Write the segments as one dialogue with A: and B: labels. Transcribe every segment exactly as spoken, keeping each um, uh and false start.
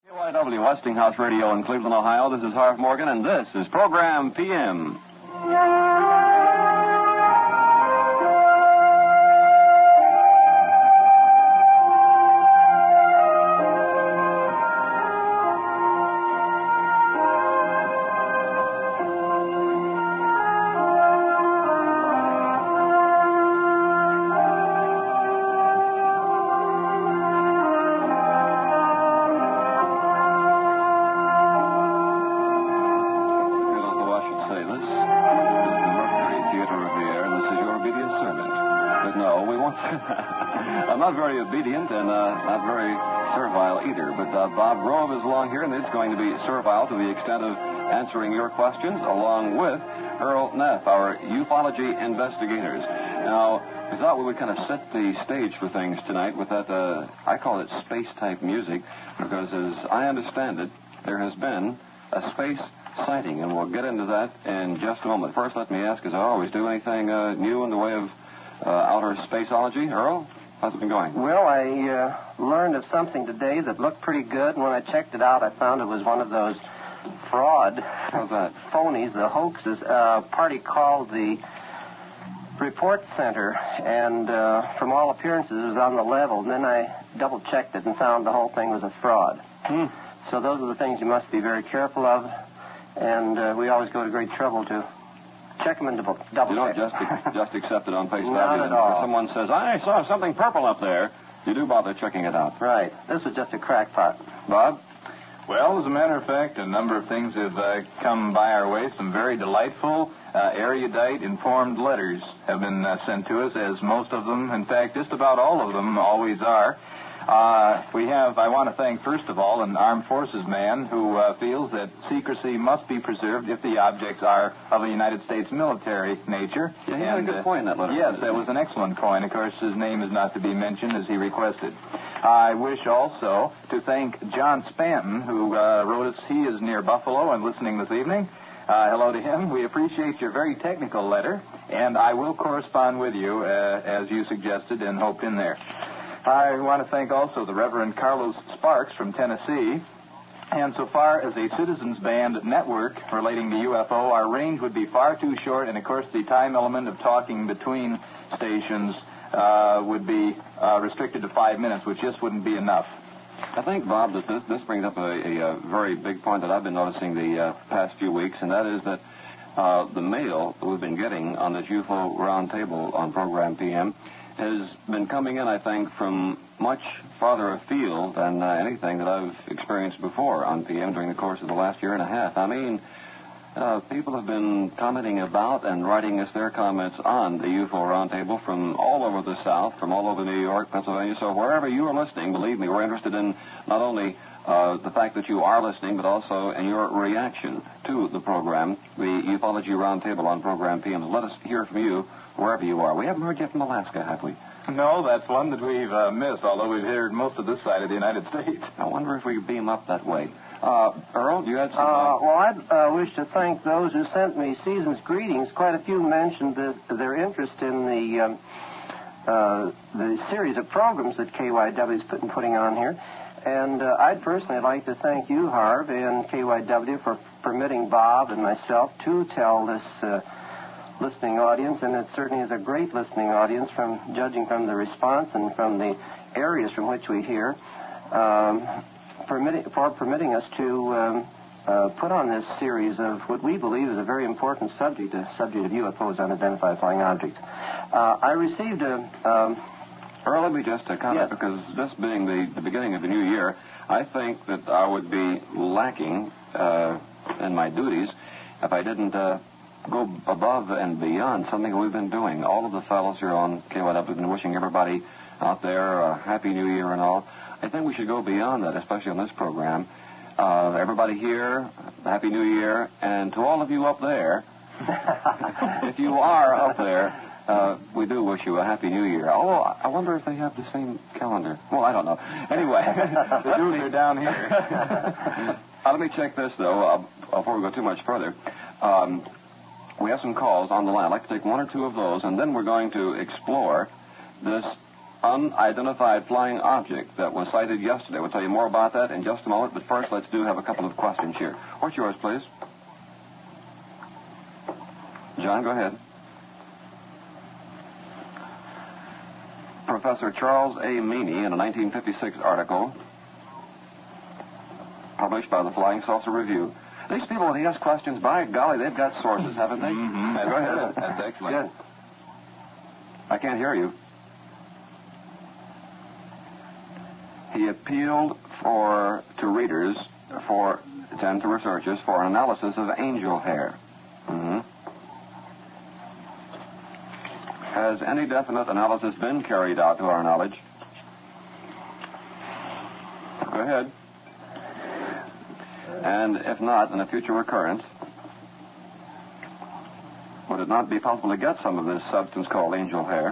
A: K Y W Westinghouse Radio in Cleveland, Ohio. This is Harv Morgan, and this is Program P M. I'm not very obedient and uh, not very servile either, but uh, Bob Grove is along here, and it's going to be servile to the extent of answering your questions, along with Earl Neff, our ufology investigators. Now, we thought we would kind of set the stage for things tonight with that, uh, I call it space-type music, because as I understand it, there has been a space sighting, and we'll get into that in just a moment. First, let me ask, as I always do, anything uh, new in the way of uh, outer spaceology? Earl? How's it been going?
B: Well, I uh, learned of something today that looked pretty good, and when I checked it out, I found it was one of those fraud
A: How's that?
B: phonies, the hoaxes. A party called the Report Center, and uh, from all appearances, it was on the level. And then I double-checked it and found the whole thing was a fraud.
A: Hmm.
B: So those are the things you must be very careful of, and uh, we always go to great trouble to check them and double check.
A: You don't just just accept it on face value.
B: Not at all.
A: If someone says, I saw something purple up there, you do bother checking it out.
B: Right. This was just a crackpot.
A: Bob?
C: Well, as a matter of fact, a number of things have uh, come by our way. Some very delightful, uh, erudite, informed letters have been uh, sent to us, as most of them, in fact, just about all of them always are. Uh, we have, I want to thank, first of all, an armed forces man who uh, feels that secrecy must be preserved if the objects are of a United States military nature.
A: Yeah, he had a good point in that letter.
C: Yes, that was an excellent point. Of course, his name is not to be mentioned as he requested. I wish also to thank John Spanton, who uh, wrote us. He is near Buffalo and listening this evening. Uh, hello to him. We appreciate your very technical letter, and I will correspond with you, uh, as you suggested and hoped in there. I want to thank also the Reverend Carlos Sparks from Tennessee. And so far as a citizens band network relating to U F O, our range would be far too short, and of course the time element of talking between stations uh, would be uh, restricted to five minutes, which just wouldn't be enough.
A: I think, Bob, that this, this brings up a, a, a very big point that I've been noticing the uh, past few weeks, and that is that uh, the mail that we've been getting on this U F O roundtable on Program P M has been coming in, I think, from much farther afield than uh, anything that I've experienced before on P M during the course of the last year and a half. I mean, uh, people have been commenting about and writing us their comments on the U F O Roundtable from all over the South, from all over New York, Pennsylvania. So wherever you are listening, believe me, we're interested in not only uh, the fact that you are listening, but also in your reaction to the program, the Ufology Roundtable on Program P M. Let us hear from you wherever you are. We haven't heard yet from Alaska, have we?
C: No, that's one that we've uh, missed, although we've heard most of this side of the United States.
A: I wonder if we could beam up that way. Uh, Earl, you had something?
B: Uh, well, I'd uh, wish to thank those who sent me season's greetings. Quite a few mentioned the, their interest in the um, uh, the series of programs that K Y W is put, putting on here. And uh, I'd personally like to thank you, Harv, and K Y W for permitting Bob and myself to tell this uh, listening audience, and it certainly is a great listening audience, from judging from the response and from the areas from which we hear, um, permitting, for permitting us to um, uh, put on this series of what we believe is a very important subject, the subject of U F Os, unidentified flying objects. Uh, I received a... Um,
A: Earl, let me just uh, comment,
B: yes.
A: because this being the, the beginning of the new year, I think that I would be lacking uh, in my duties if I didn't uh, go above and beyond something that we've been doing. All of the fellows here on K Y W have been wishing everybody out there a happy new year and all. I think we should go beyond that, especially on this program. Uh, everybody here, happy new year, and to all of you up there, if you are up there, Uh, we do wish you a happy new year. Oh, I wonder if they have the same calendar. Well, I don't know. Anyway,
C: the duty are down here.
A: uh, let me check this, though, uh, before we go too much further. Um, we have some calls on the line. I'd like to take one or two of those, and then we're going to explore this unidentified flying object that was sighted yesterday. We'll tell you more about that in just a moment, but first let's do have a couple of questions here. What's yours, please? John, go ahead. Professor Charles A. Meany, in a nineteen fifty-six article published by the Flying Saucer Review. These people, when he asks questions, by golly, they've got sources, haven't they?
C: Mm-hmm.
A: Go ahead.
C: That's excellent.
A: Good. I can't hear you. He appealed for to readers for and to researchers for an analysis of angel hair. Mm-hmm. Has any definite analysis been carried out to our knowledge? Go ahead. And if not, in a future occurrence, would it not be possible to get some of this substance called angel hair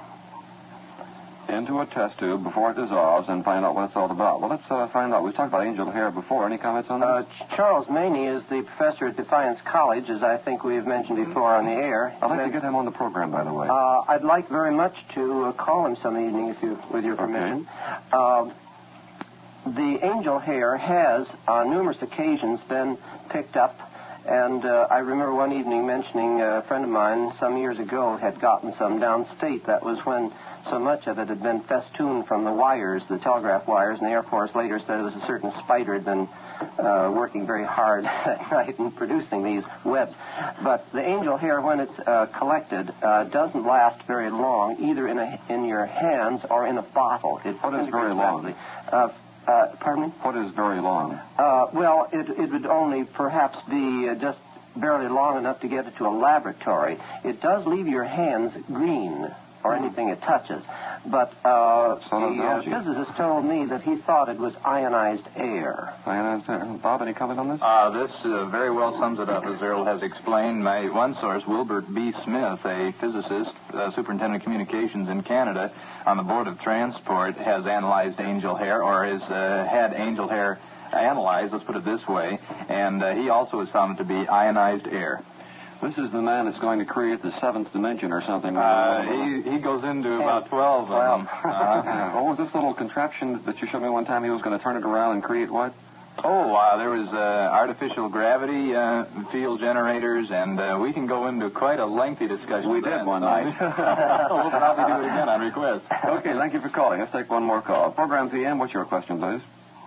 A: into a test tube before it dissolves and find out what it's all about? Well, let's uh, find out. We've talked about angel hair before. Any comments on that?
B: Uh, Charles Meany is the professor at Defiance College, as I think we've mentioned before on the air.
A: I'd like to get him on the program, by the way.
B: Uh, I'd like very much to uh, call him some evening, if you, with your permission.
A: Okay.
B: Uh, the angel hair has, on numerous occasions, been picked up. And uh, I remember one evening mentioning a friend of mine some years ago had gotten some downstate. That was when so much of it had been festooned from the wires, the telegraph wires, and the Air Force later said it was a certain spider had been uh, working very hard that night in producing these webs. But the angel hair, when it's uh, collected, uh, doesn't last very long, either in a, in your hands or in a bottle. It
A: What is very long?
B: Uh, uh, pardon me?
A: What is very long?
B: Uh, well, it, it would only perhaps be uh, just barely long enough to get it to a laboratory. It does leave your hands green, or anything it touches. But uh,
A: So does
B: the uh,
A: algae.
B: physicist told me that he thought it was ionized air.
A: Ionized hair. Bob, any comment on this?
C: Uh, this uh, very well sums it up, as Earl has explained. My one source, Wilbert B. Smith, a physicist, uh, superintendent of communications in Canada, on the Board of Transport, has analyzed angel hair, or has uh, had angel hair analyzed, let's put it this way, and uh, he also has found it to be ionized air.
A: This is the man that's going to create the seventh dimension or something.
C: Uh, he, he goes into about twelve of them. Uh,
A: What was this little contraption that you showed me one time? He was going to turn it around and create what?
C: Oh, uh, there was uh, artificial gravity uh, field generators, and uh, we can go into quite a lengthy discussion.
A: We
C: of
A: did
C: that.
A: one night.
C: We'll probably do it again on request.
A: Okay, thank you for calling. Let's take one more call. Program P M, what's your question, please?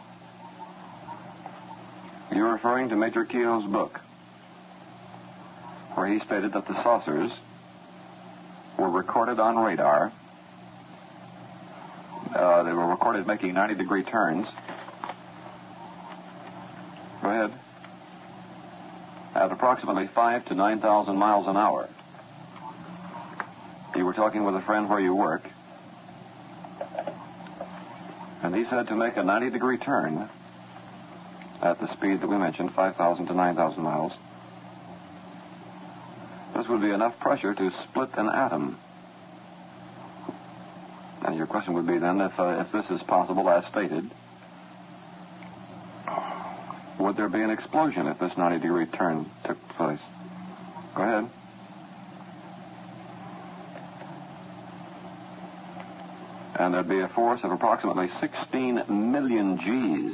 A: You're referring to Major Keogh's book, where he stated that the saucers were recorded on radar. Uh, they were recorded making ninety-degree turns. Go ahead. At approximately five to nine thousand miles an hour. You were talking with a friend where you work, and he said to make a ninety-degree turn at the speed that we mentioned, five thousand to nine thousand miles. This would be enough pressure to split an atom. And your question would be then, if, uh, if this is possible as stated, would there be an explosion if this ninety-degree turn took place? Go ahead. And there'd be a force of approximately sixteen million G's,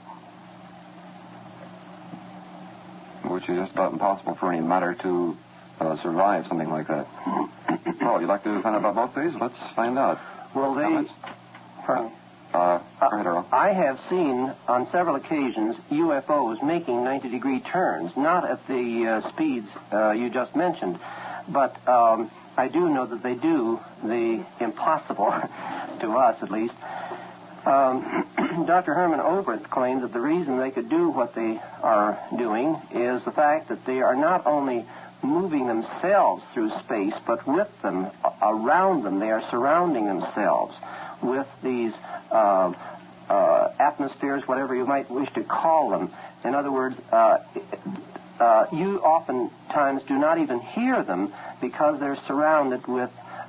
A: which is just about impossible for any matter to uh, survive something like that. Well, you'd like to find out about both these? Let's find out.
B: Well, they...
A: Comments?
B: Pardon?
A: Uh, go ahead, Earl.
B: I have seen on several occasions U F Os making ninety-degree turns, not at the uh, speeds uh, you just mentioned, but um, I do know that they do the impossible, to us at least. Um, Doctor Herman Oberth claimed that the reason they could do what they are doing is the fact that they are not only moving themselves through space, but with them, around them, they are surrounding themselves with these uh, uh, atmospheres, whatever you might wish to call them. In other words, uh, uh, you oftentimes do not even hear them because they're surrounded with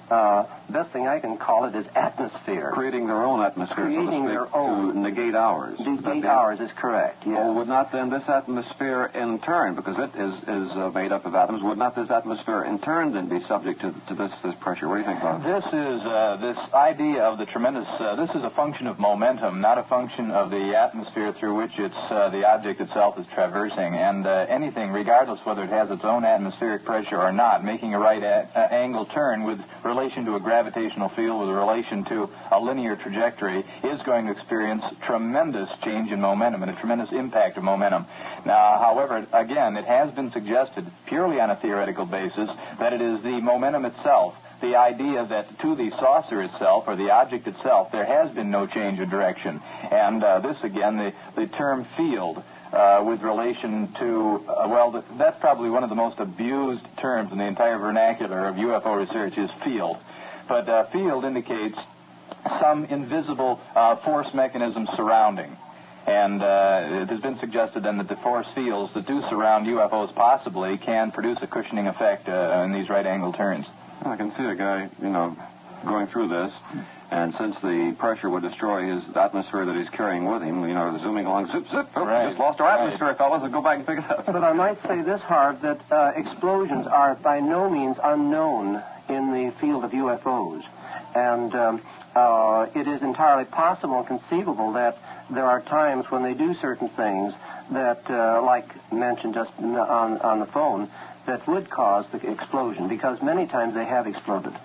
B: Uh, best thing I can call it is atmosphere.
A: Creating their own atmosphere.
B: Creating
A: so to speak,
B: their own.
A: To negate ours.
B: Negate ours is correct, yes.
A: Well, would not then this atmosphere in turn, because it is, is uh, made up of atoms, would not this atmosphere in turn then be subject to, to this, this pressure? What do you think, Bob?
C: This is, uh, this idea of the tremendous, uh, this is a function of momentum, not a function of the atmosphere through which it's, uh, the object itself is traversing. And uh, anything, regardless whether it has its own atmospheric pressure or not, making a right a- uh, angle turn with relation to a gravitational field, with relation to a linear trajectory, is going to experience tremendous change in momentum and a tremendous impact of momentum. Now, however, again, it has been suggested, purely on a theoretical basis, that it is the momentum itself, the idea that to the saucer itself, or the object itself, there has been no change of direction. And uh, this, again, the, the term field, Uh, with relation to, uh, well, th- that's probably one of the most abused terms in the entire vernacular of U F O research is field. But uh, field indicates some invisible uh, force mechanism surrounding. And uh, it has been suggested then that the force fields that do surround U F Os possibly can produce a cushioning effect uh, in these right-angle turns.
A: I can see a guy, you know, going through this, and since the pressure would destroy his atmosphere that he's carrying with him, you know, zooming along, zip, zip, oh,
C: right.
A: just lost our atmosphere, right. fellas, and go back and pick it up.
B: But I might say this, Harv, that uh, explosions are by no means unknown in the field of U F Os. And um, uh, it is entirely possible and conceivable that there are times when they do certain things that, uh, like mentioned just on, on the phone, that would cause the explosion, because many times they have exploded.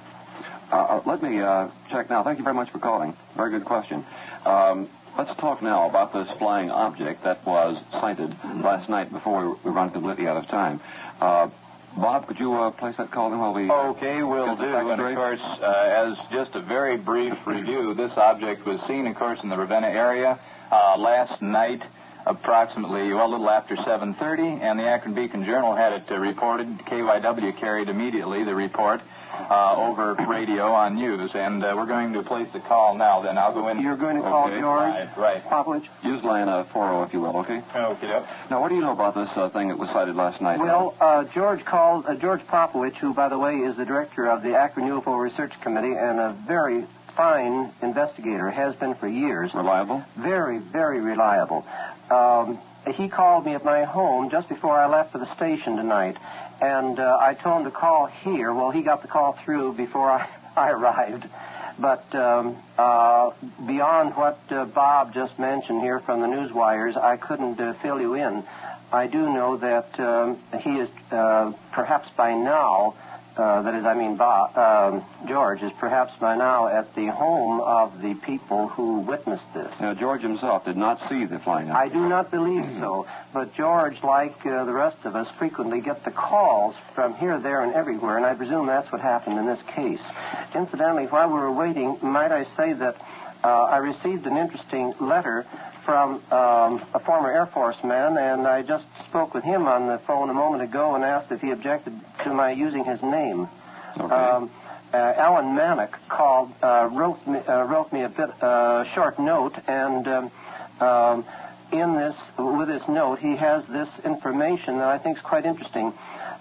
A: Uh, let me uh, check now. Thank you very much for calling. Very good question. Um, let's talk now about this flying object that was sighted last night before we run completely out of time. Uh, Bob, could you uh, place that call in while we...
C: Okay, we'll do. And, of course, uh, as just a very brief review, this object was seen, of course, in the Ravenna area uh, last night, approximately, well, a little after seven thirty, and the Akron Beacon Journal had it uh, reported. K Y W carried immediately the report uh, over radio on news, and uh, we're going to place the call now. Then I'll go in.
B: You're going to call
A: okay.
B: George
C: Right, right.
B: Popovich?
A: Use line uh, four oh, if you will, okay?
C: Okay, yep.
A: Now, what do you know about this uh, thing that was sighted last night?
B: Well, uh, George called, uh, George Popovich, who, by the way, is the director of the Akron U F O Research Committee and a very fine investigator, has been for years.
A: Reliable?
B: Very, very reliable. Um, he called me at my home just before I left for the station tonight, and uh, I told him to call here. Well, he got the call through before I, I arrived. But um, uh, beyond what uh, Bob just mentioned here from the news wires, I couldn't uh, fill you in. I do know that um, he is uh, perhaps by now, uh, that is, I mean, Bob, um, George is perhaps by now at the home of the people who witnessed this.
A: Now, George himself did not see the flying
B: I
A: object.
B: do not believe so, but George, like uh, the rest of us, frequently get the calls from here, there, and everywhere, and I presume that's what happened in this case. Incidentally, while we were waiting, might I say that uh, I received an interesting letter from um, a former Air Force man, and I just spoke with him on the phone a moment ago and asked if he objected to my using his name.
A: Okay.
B: Um, uh, Alan Manick called, uh, wrote me, uh, wrote me a bit uh, short note, and um, um, in this, with this note, he has this information that I think is quite interesting.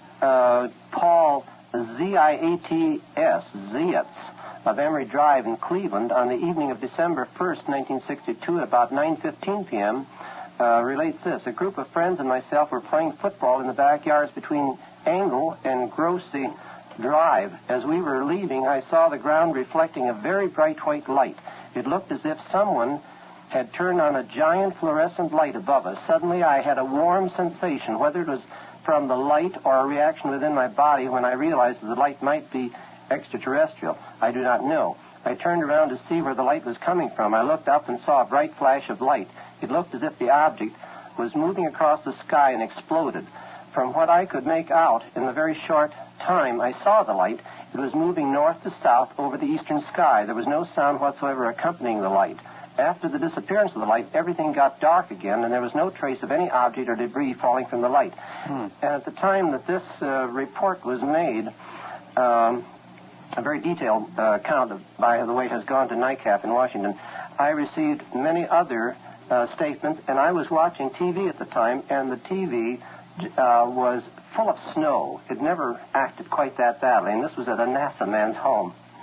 B: Uh, Paul Z I A T S, Zietz, of Emory Drive in Cleveland on the evening of December first, nineteen sixty-two, at about nine fifteen p.m., uh, relates this. A group of friends and myself were playing football in the backyards between Angle and Grossi Drive. As we were leaving, I saw the ground reflecting a very bright white light. It looked as if someone had turned on a giant fluorescent light above us. Suddenly, I had a warm sensation, whether it was from the light or a reaction within my body when I realized that the light might be extraterrestrial. I do not know. I turned around to see where the light was coming from. I looked up and saw a bright flash of light. It looked as if the object was moving across the sky and exploded. From what I could make out in the very short time I saw the light, it was moving north to south over the eastern sky. There was no sound whatsoever accompanying the light. After the disappearance of the light, everything got dark again, and there was no trace of any object or debris falling from the light. Hmm. And at the time that this uh, report was made, um, a very detailed uh, account, of, by the way, has gone to NICAP in Washington. I received many other uh, statements, and I was watching T V at the time, and the T V uh, was full of snow. It never acted quite that badly, and this was at a NASA man's home.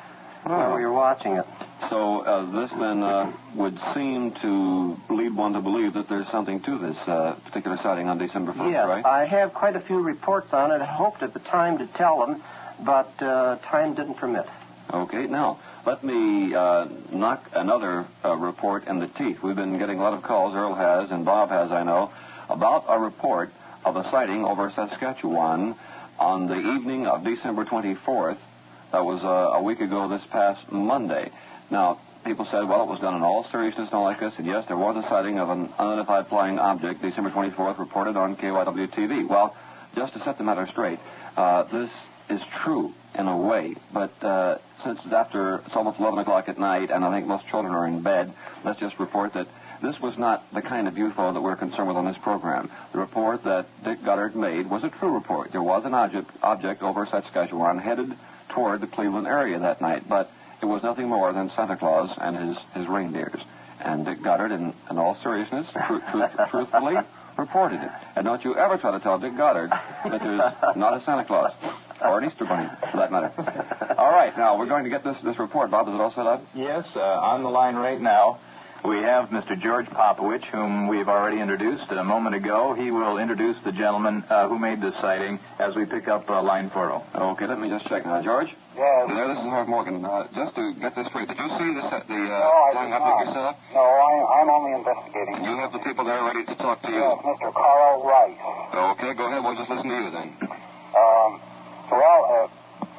B: where we were watching it.
A: So uh, this then uh, would seem to lead one to believe that there's something to this uh, particular sighting on December first,
B: yes,
A: right?
B: I have quite a few reports on it. I hoped at the time to tell them, but uh, time didn't permit.
A: Okay, now, let me uh, knock another uh, report in the teeth. We've been getting a lot of calls, Earl has, and Bob has, I know, about a report of a sighting over Saskatchewan on the evening of December twenty-fourth. That was uh, a week ago this past Monday. Now, people said, well, it was done in all seriousness and all like this, and yes, there was a sighting of an unidentified flying object, December twenty-fourth, reported on K Y W T V. Well, just to set the matter straight, uh, this is true in a way, but uh, since it's after, it's almost eleven o'clock at night, and I think most children are in bed, let's just report that this was not the kind of U F O that we're concerned with on this program. The report that Dick Goddard made was a true report. There was an object, object over Saskatchewan headed toward the Cleveland area that night, but it was nothing more than Santa Claus and his, his reindeers. And Dick Goddard, in, in all seriousness, tru- truth, truthfully reported it. And don't you ever try to tell Dick Goddard that there's not a Santa Claus. Or an Easter bunny, for that matter. All right, now, we're going to get this, this report. Bob, is it all set up?
C: Yes, uh, on the line right now, we have Mister George Popovich, whom we've already introduced a moment ago. He will introduce the gentleman uh, who made this sighting as we pick up uh, line four oh.
A: Okay, let me just check now. George?
D: Yes.
A: There, this is Harv Morgan. Uh, just to get this straight, did you see the, set, the uh,
D: no, I
A: flying
D: did
A: object
D: not.
A: yourself?
D: No, I, I'm only investigating.
A: You have the people there ready to talk to you.
D: Yes, Mister Carl Rice.
A: Okay, go ahead. We'll just listen to you then.
D: Um, well, uh,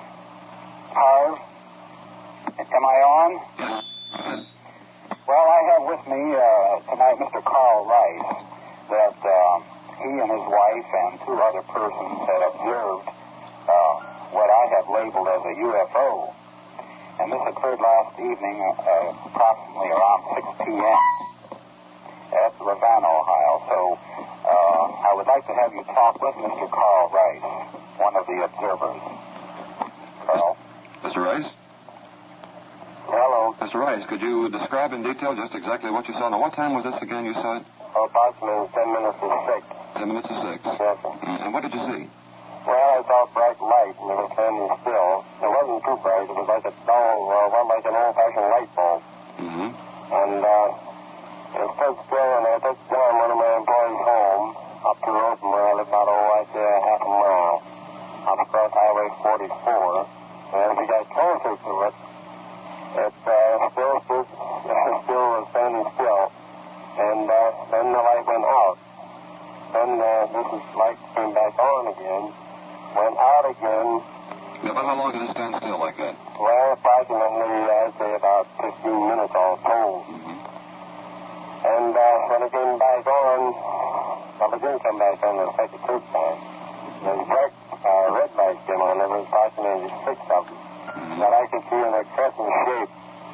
D: Harv, am I on?
A: Yes.
D: Well, I have with me uh, tonight Mister Carl Rice, that uh, he and his wife and two other persons had observed uh, what I have labeled as a U F O. And this occurred last evening, uh, approximately around six p.m. at Ravenna, Ohio. So uh, I would like to have you talk with Mister Carl Rice, one of the observers. Carl?
A: Mister Rice?
D: Hello.
A: Mister Rice, could you describe in detail just exactly what you saw? Now, what time was this again you saw it?
D: Approximately ten minutes to six.
A: Ten minutes to six.
D: Yes, sir.
A: Mm, and what did you see?
D: Well, I saw bright light, and it was standing still. It wasn't too bright. It was like a dull, uh, well, like an old-fashioned light bulb.
A: Mm-hmm.
D: And uh, it stood still, and I took John, one of my employees, home up the road from where I live, about, oh, I'd say a half a mile, up across Highway forty-four. And as we got closer to it, it uh, still stood, still was standing still. And uh, then the light went out. Then uh, this light came back on again, went out again.
A: Yeah, but how long did it stand still like that?
D: Well, approximately, I'd say about fifteen minutes all told.
A: Mm-hmm.
D: And uh, when it came back on, well, it didn't come back on the second, third time. The bright uh, red light came on. There was approximately six of them
A: Mm-hmm.
D: that I could see in a crescent shape.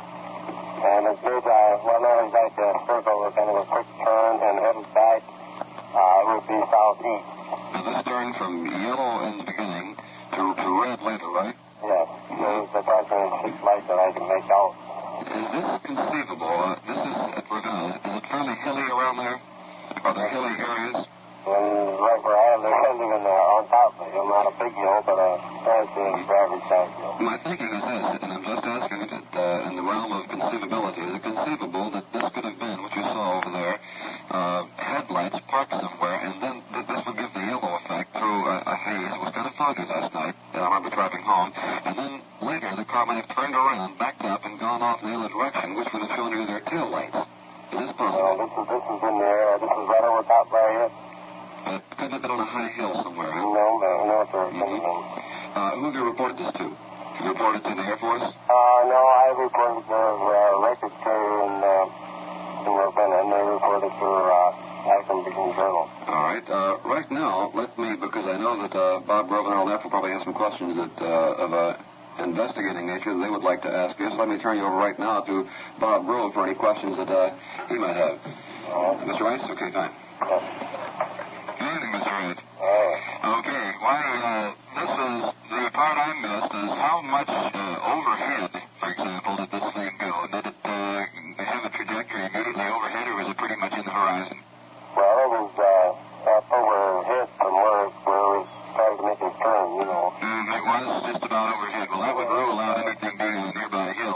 D: And it did, uh, well, not like a circle, it was kind of a quick turn and headed back. Uh, it would be southeast.
A: Now, this turned from yellow in the beginning to, to red later, right?
D: Yes. There was approximately six lights that I could make out.
A: Is this conceivable? Uh, this is at Ravenna. Is it fairly hilly around there? Are there hilly areas?
D: And right where I am, they're living uh, on top of it. I'm not a big hill, but a nice uh, average size hill.
A: My thinking is this, and I'm just asking it uh, in the realm of conceivability. Is it conceivable that this could have been what you saw over there, uh, headlights parked somewhere, and then th- this would give the yellow effect through a, a haze? It was kind of foggy last night, and I remember driving home, and then later the car might have turned around, backed up, and gone off in the other direction, which would have shown you their tail lights. Is this possible?
D: Well, this is, this is in the air. This is right over top where I am.
A: Uh, couldn't have been on a high hill somewhere, huh?
D: No, no, no, sir.
A: Mm-hmm. Uh, who have you reported this to? Have you reported to the Air Force?
D: Uh, no, I reported to uh, record carrier in, uh, in Ravenna, and they reported to uh, Akron Beacon Journal.
A: All right. Uh, right now, let me, because I know that uh, Bob Grove and all that will probably have some questions that uh, of a investigating nature that they would like to ask you. So let me turn you over right now to Bob Grove for any questions that uh, he might have.
D: Uh,
A: Mister Rice? Okay, fine.
D: yes.
A: Good evening, Mister Rice.
D: Uh,
A: Okay. Why, uh, this is, the part I missed is how much uh, overhead, for example, did this thing go? Did it uh, have a trajectory immediately overhead, or was it pretty much in the horizon?
D: well, it was uh, up overhead from where, where it was starting to make a turn, you know.
A: Mm, it was just about overhead. Well, that would rule out anything being on a nearby hill.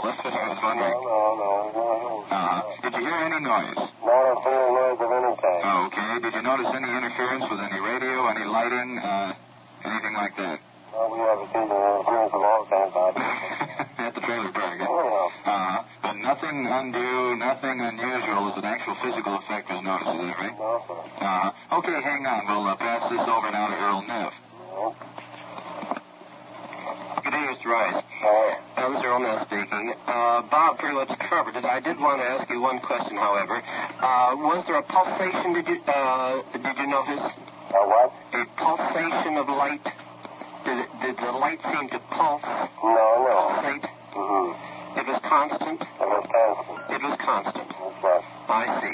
C: Maybe did you notice any interference with any radio, any lighting, uh, anything like that?
D: Well, we haven't seen the interference of all kinds of
C: At the trailer park.
D: Oh, yeah.
C: Uh-huh. But nothing undue, nothing unusual as an actual physical effect was noticed, is that right?
D: No, sir.
C: Uh-huh. Okay, hang on. We'll uh, pass this over now to Earl Neff.
D: No.
B: Good day, Mister Rice.
D: Oh,
B: Uh, Mister O'Neill speaking. Uh, Bob pretty much covered it. I did want to ask you one question, however. Uh, was there a pulsation, did you, uh, did you notice?
D: uh, what?
B: A pulsation of light? Did, it, did the light seem to pulse,
D: No, no.
B: pulsate?
D: Mm-hmm.
B: It was constant?
D: It was constant.
B: It was constant.
D: That's right.
B: I see.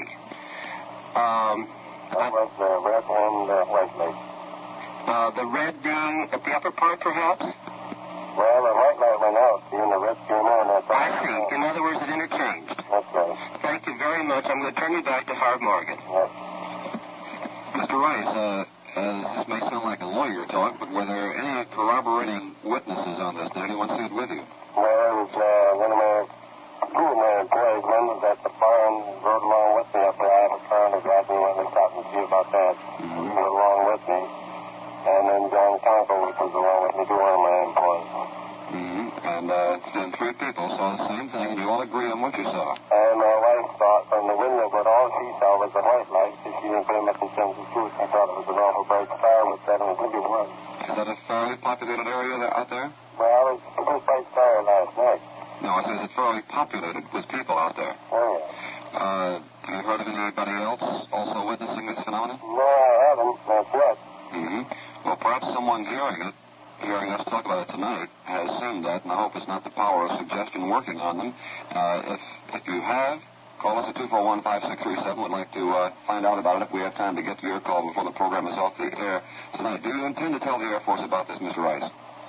B: Um,
D: That was the red and uh, white light.
B: uh, the red being at the upper part, perhaps?
D: Well, the white light went out, and the red came on. That's
B: I see. In other words, it interchanged.
D: That's right.
B: Thank you very much. I'm going to turn you back to Harv Morgan.
D: Yes.
A: Mister Rice, uh, uh, this may sound like a lawyer talk, but were there any corroborating witnesses on this? Did anyone see it with you?
D: Well, it was uh, one of my, two of my employees, one was at the bar and rode along with me up there. I have a car and a drive me went and stopped and see about that.
A: Mm-hmm.
D: He rode along with me. And then John Conco, which was along with me, two one of my employees.
A: Mm-hmm. And uh, it's been three people saw the same thing, and you all agree on what you saw.
D: And my wife thought from the window, but all she saw was a white light. She didn't pay much attention to it. She thought it was an awful bright star with that, and I think it was.
A: Is that a fairly populated area there, out there?
D: Well, it was a good bright star last night.
A: No, I said it's fairly populated with people out there.
D: Oh, yeah.
A: Uh, have you heard of anybody else also witnessing this phenomenon?
D: No, I haven't. Not yet.
A: Mm-hmm. Well, perhaps someone hearing it, hearing us talk about it tonight, has seen that, and I hope it's not the power of suggestion working on them. Uh, if if you have, call us at two four one, five six three seven. We'd like to uh, find out about it if we have time to get to your call before the program is off the air tonight. Do you intend to tell the Air Force about this, Mister Rice?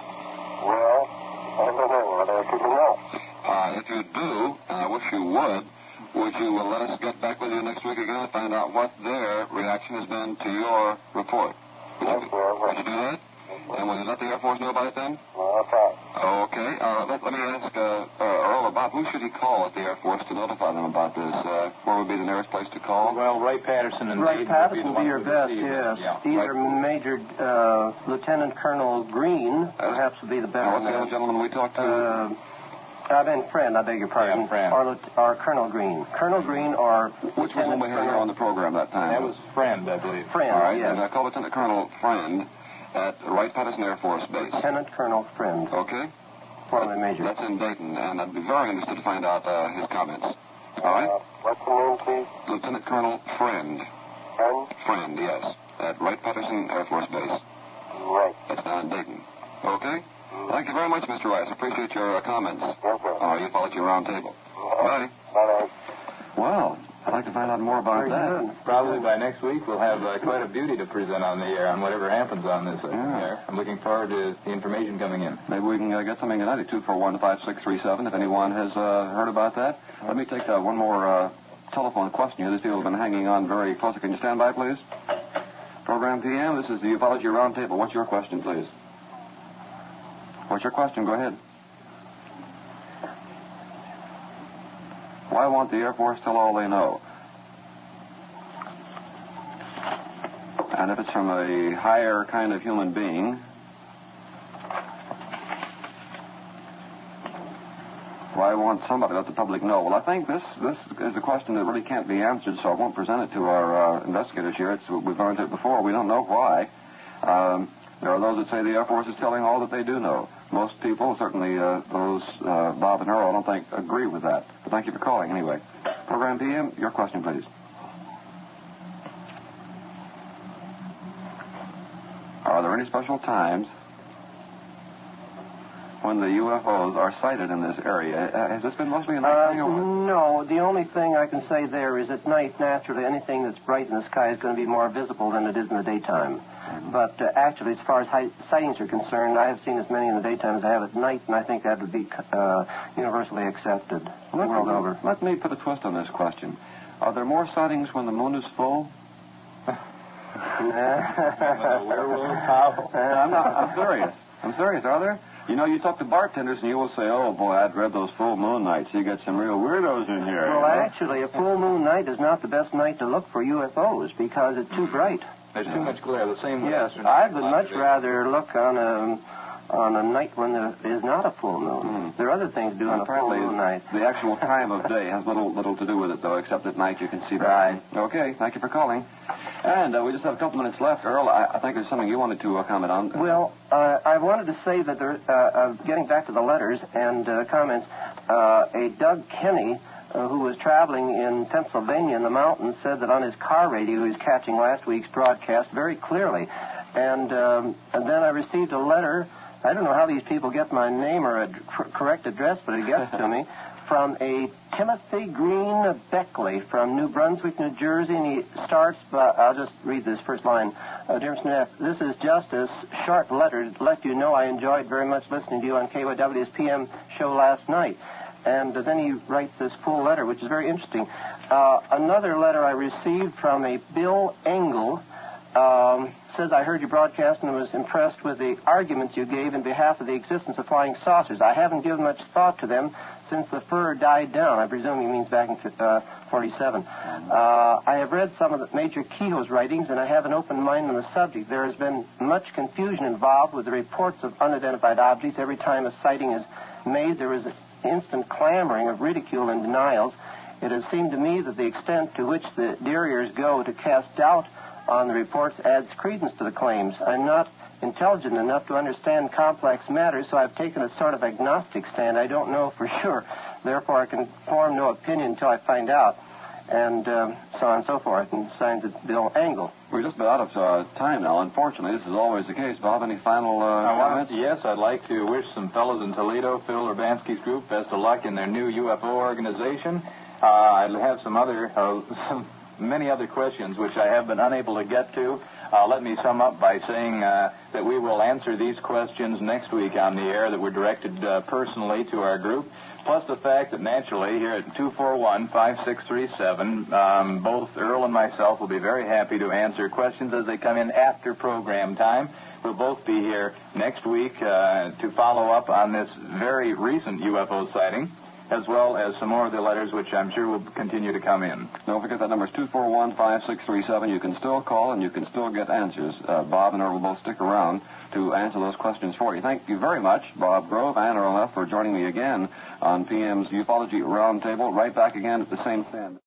D: Well, I don't know. What I should know.
A: Uh, if you do, and I wish you would, would you uh, let us get back with you next week again and find out what their reaction has been to your report? Would you,
D: Yes, sir.
A: would you do that? And will you let the Air Force know about it then?
D: Well, that's right.
A: Okay. Uh, let, let me ask uh, uh, Earl or Bob, who should he call at the Air Force to notify them about this? Uh, where would be the nearest place to call?
C: Well, Wright Patterson and
B: Wright
C: Dayton
B: Patterson
C: would
B: would be
C: the
B: your
C: ones who
B: best,
C: receive it.
B: yes.
C: Yeah.
B: Either Major uh, Lieutenant Colonel Green, perhaps would be the better
A: Now, what's the
B: man.
A: other gentleman we talked to?
B: Uh, I meant friend, I beg your pardon.
C: Yeah, friend.
B: Or, Lieu- or Colonel Green. Colonel Green or
A: Which was when we had you on the program that time?
C: That was Friend, I believe.
B: Friend,
A: All right.
B: yes.
A: And I call Lieutenant Colonel Friend at Wright-Patterson Air Force Base.
B: Lieutenant Colonel Friend,
A: Okay.
B: formerly Major.
A: That's in Dayton, and I'd be very interested to find out uh, his comments. All right?
D: Uh, what's the name, please?
A: Lieutenant Colonel Friend.
D: Friend?
A: Friend, yes. At Wright-Patterson Air Force Base.
D: Right.
A: That's down in Dayton. Okay? Thank you very much, Mister Rice. Appreciate your uh, comments.
D: Yes, sir.
A: Uh, you followed your round table. Bye.
D: Bye-bye.
A: Well, I'd like to find out more about
B: Very
A: that.
B: good.
C: Probably by next week we'll have uh, quite a beauty to present on the air on whatever happens on this uh,
A: Yeah.
C: air. I'm looking forward to the information coming in.
A: Maybe we can uh, get something tonight at two four one, five six three seven if anyone has uh, heard about that. Let me take uh, one more uh, telephone question here. These people have been hanging on very closely. Can you stand by, please? Program P M, this is the Ufology Roundtable. What's your question, please? What's your question? Go ahead. Why won't the Air Force tell all they know? And if it's from a higher kind of human being, why won't somebody let the public know? Well, I think this this is a question that really can't be answered, so I won't present it to our uh, investigators here. It's, we've learned it before. We don't know why. Um, there are those that say the Air Force is telling all that they do know. Most people, certainly uh, those, uh, Bob and Earl, I don't think agree with that. But thank you for calling anyway. Program P M, your question, please. Are there any special times when the U F Os are sighted in this area? Uh, has this been mostly a night
B: Uh,
A: thing? Or...
B: no, the only thing I can say there is at night, naturally, anything that's bright in the sky is going to be more visible than it is in the daytime.
A: Mm-hmm.
B: But uh, actually, as far as high, sightings are concerned, I have seen as many in the daytime as I have at night, and I think that would be uh, universally accepted the
A: Let
B: world
A: me,
B: over.
A: Let me put a twist on this question. Are there more sightings when the moon is full?
C: werewolf, how?
A: I'm, not, I'm serious. I'm serious. Are there? You know, you talk to bartenders and you will say, oh, boy, I'd read those full moon nights. You get some real weirdos in here.
B: Well, actually, a full moon night is not the best night to look for U F Os because it's too bright.
C: There's too much glare. The same way.
B: Yes, I would much rather look on a on a night when there is not a full moon. Mm. There are other things to do on a full moon night.
A: The actual time of day has little little to do with it, though, except at night you can see that.
B: Right.
A: Okay, thank you for calling. And uh, we just have a couple minutes left. Earl, I, I think there's something you wanted to uh, comment on.
B: Well, uh, I wanted to say that there, uh, uh, getting back to the letters and uh, comments, uh, a Doug Kenny, uh, who was traveling in Pennsylvania in the mountains, said that on his car radio he was catching last week's broadcast very clearly. And, um, and then I received a letter. I don't know how these people get my name or a cr- correct address, but it gets to me, from a Timothy Green Beckley from New Brunswick, New Jersey, and he starts, by, I'll just read this first line. Uh, Dear Mister Neff, this is just a short letter to let you know I enjoyed very much listening to you on K Y W's P M show last night. And uh, then he writes this full letter, which is very interesting. Uh, another letter I received from a Bill Engel, um, says, I heard you broadcast and was impressed with the arguments you gave in behalf of the existence of flying saucers. I haven't given much thought to them since the fur died down. I presume he means back in uh, forty-seven. Uh, I have read some of the Major Kehoe's writings, and I have an open mind on the subject. There has been much confusion involved with the reports of unidentified objects. Every time a sighting is made, there is an instant clamoring of ridicule and denials. It has seemed to me that the extent to which the Deeriers go to cast doubt on the reports adds credence to the claims. I'm not intelligent enough to understand complex matters, so I've taken a sort of agnostic stand. I don't know for sure. Therefore, I can form no opinion until I find out. And um, so on and so forth. And signed it Bill Engel.
A: We're just about out of uh, time now. Unfortunately, this is always the case. Bob, any final uh,
C: I
A: comments?
C: Want, yes, I'd like to wish some fellows in Toledo, Phil Urbanski's group, best of luck in their new U F O organization. Uh, I have some other... Uh, some many other questions which I have been unable to get to. Uh, let me sum up by saying uh, that we will answer these questions next week on the air that were directed uh, personally to our group, plus the fact that naturally here at two four one, five six three seven, um, both Earl and myself will be very happy to answer questions as they come in after program time. We'll both be here next week uh, to follow up on this very recent U F O sighting, as well as some more of the letters which I'm sure will continue to come in.
A: Don't forget that number is two four one, five six three seven. You can still call and you can still get answers. Uh, Bob and Earl will both stick around to answer those questions for you. Thank you very much, Bob Grove and Earl Neff, for joining me again on P M's Ufology Roundtable. Right back again at the same stand.